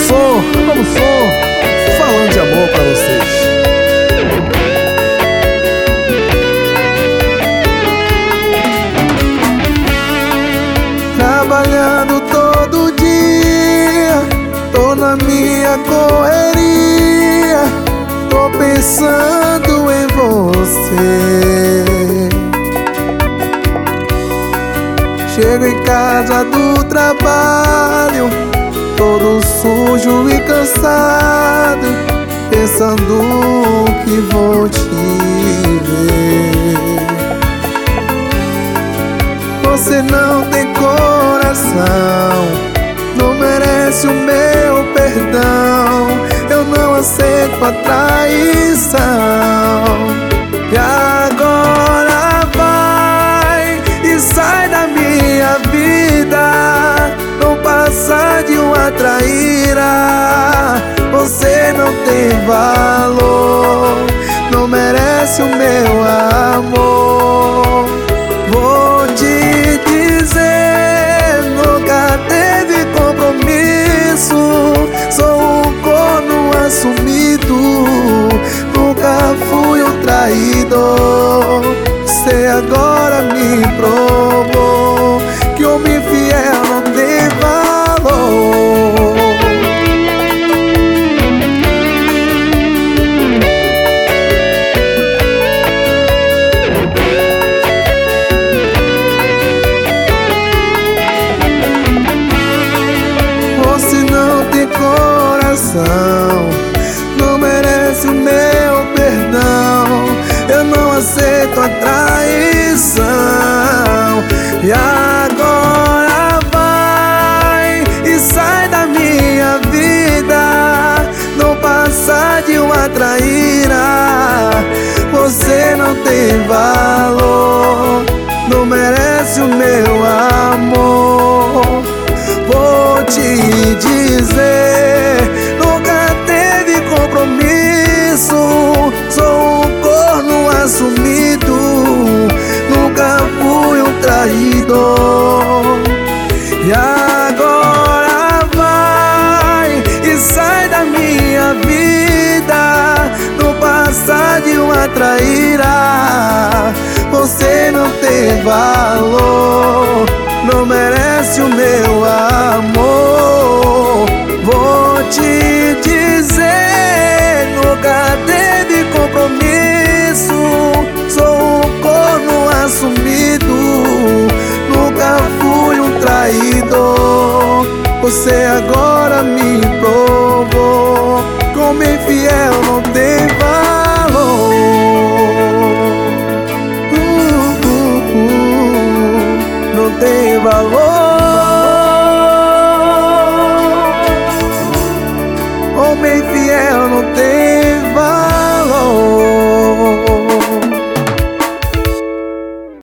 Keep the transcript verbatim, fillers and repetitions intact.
som, novo som, falando de amor pra vocês. Trabalhando todo dia, tô na minha correria, tô pensando em você. Chego em casa do trabalho, todo sujo e cansado, pensando que vou te ver. Você não tem coração, não merece o meu perdão. Eu não aceito a traição. E agora vai e sai da minha vida, não passa de uma traíra. Você não tem valor, não merece o meu amor. Vou te dizer, nunca teve compromisso, sou um corno assumido, nunca fui um traidor. Você agora me provou que homem fiel não tem valor. Você não tem coração, não merece o meu perdão. Eu não aceito a traição. E agora vai e sai da minha vida, não passa de uma traíra. Você não tem valor, não merece o meu amor. Vou te dizer, nunca teve compromisso, sou um corno assumido, nunca fui um traidor. E agora vai e sai da minha vida, não passa de uma traíra. Você não tem valor, não merece o meu amor. Vou te dizer, nunca teve compromisso, sou um corno assumido, nunca fui um traidor. Você agora me provou, como infiel não tem valor. uh, uh, uh, Não tem valor. Homem fiel não tem